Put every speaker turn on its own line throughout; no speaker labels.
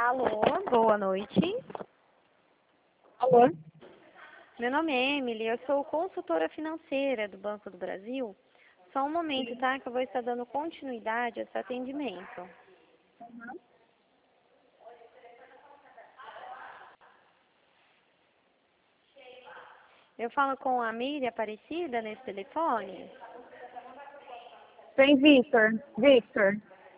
Alô, boa noite.
Alô?
Meu nome é Emily, eu sou consultora financeira do Banco do Brasil. Só um momento, tá? Que eu vou estar dando continuidade a esse atendimento. Eu falo com a Miriam Aparecida nesse telefone.
Tem Victor. Victor.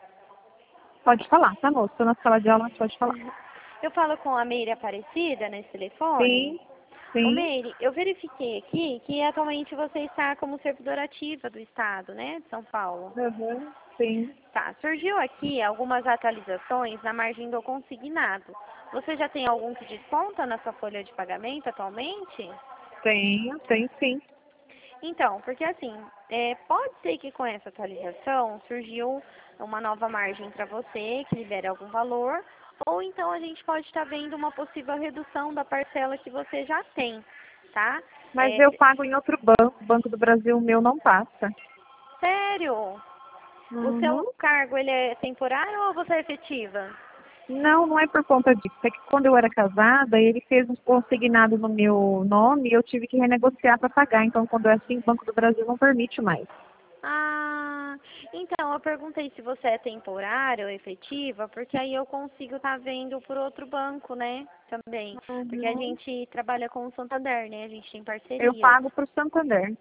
Pode falar, tá, moço? Estou na sala de aula, mas pode falar.
Eu falo com a Miriam Aparecida nesse telefone.
Sim,
Ô
sim.
Meire, eu verifiquei aqui que atualmente você está como servidora ativa do Estado, né, de São Paulo.
Uhum, sim.
Tá, surgiu aqui algumas atualizações na margem do consignado. Você já tem algum que desconta na sua folha de pagamento atualmente?
Tenho sim.
Então, porque assim, pode ser que com essa atualização surgiu uma nova margem para você, que libere algum valor, ou então a gente pode estar vendo uma possível redução da parcela que você já tem, tá?
Mas eu pago em outro banco. O Banco do Brasil, o meu não passa.
Sério? O
Uhum.
seu cargo, ele é temporário ou você é efetiva?
Não, não é por conta disso. É que quando eu era casada, ele fez um consignado no meu nome e eu tive que renegociar para pagar. Então, quando é assim, o Banco do Brasil não permite mais.
Ah, então eu perguntei se você é temporária ou efetiva, porque aí eu consigo estar vendo por outro banco, né? Também. Porque a
Uhum.
gente trabalha com o Santander, né? A gente tem
Eu
parcerias.
pago para o Santander.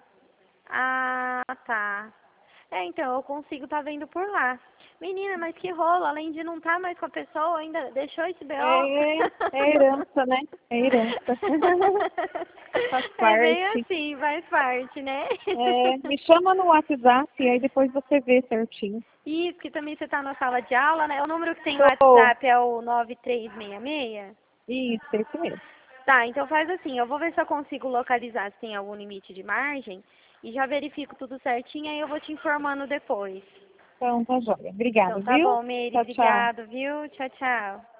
Ah, tá. Então eu consigo estar vendo por lá. Menina, mas que rolo, além de não estar mais com a pessoa, ainda deixou esse BO?
É herança, né? É herança. Faz
É bem
parte.
assim, faz parte, né?
Me chama no WhatsApp e aí depois você vê certinho.
Isso, que também você está na sala de aula, né? O número que tem no
Tô.
WhatsApp é o 9366.
Isso, esse mesmo.
Tá, então faz assim, eu vou ver se eu consigo localizar se tem algum limite de margem e já verifico tudo certinho, aí eu vou te informando depois.
Então, tá joia.
Então
Obrigada,
tá
viu?
bom, Meire,
Tchau, tchau.
obrigado, viu? Tchau, tchau.